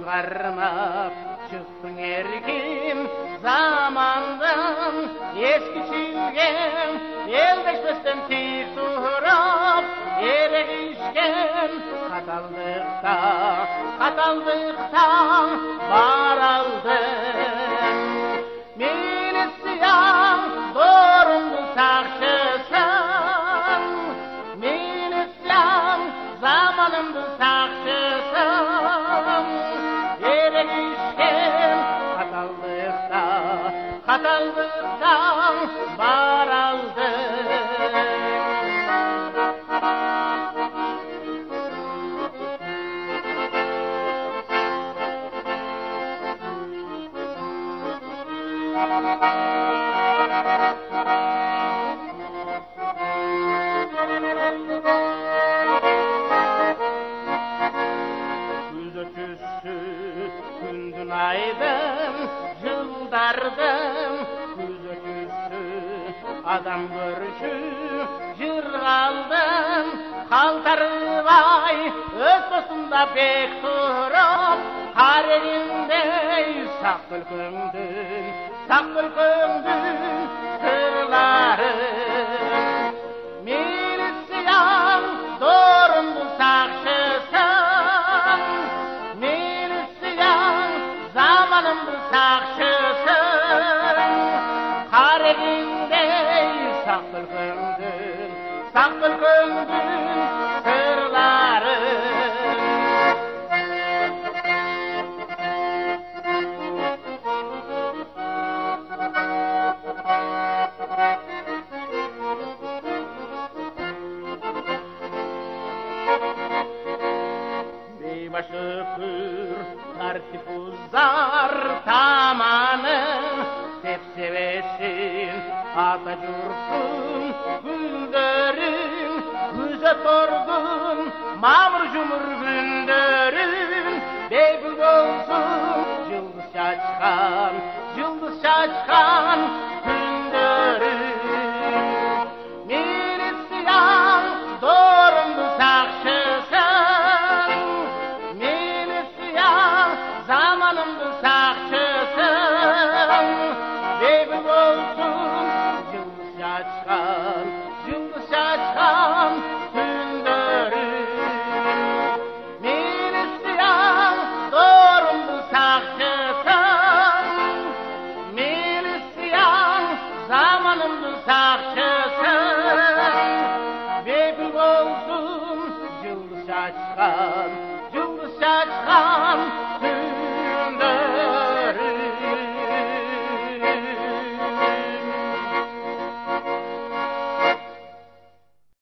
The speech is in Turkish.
barmak çıktın erkin zamandan eski çilgen eldeşmesden tik turap erişken kataldıkta baraldın meni siyan doğrumdu sakşısan meni siyan zamanımdı sakşısan erişken kataldıkta baraldın Güldü tüssü gündün aydın yıldardım güldü tüssü adam görüşü jırgaldım kaltarıbay öz dostunda bek turup harerindey sak bülkümdün sırları meni siyan doğrumdu sakşısan meni siyan zamanımdı sakşısan harerindey sak bülkümdün sırları Beybaşıkır tartip uzar tamanı sepsevesin Atacurkun güldörün Güze torgun mamur jumur gündörün Beygül olsun yıldız şaçkan gündörün meni siyan doğrumdu sakşısan meni siyan zamanımdı sakşısan beygül olsun yıldız şaçkan gündörün meni siyan doğrumdu sakşısan meni siyan zamanımdı sakşısan beygül olsun yıldız şaçkan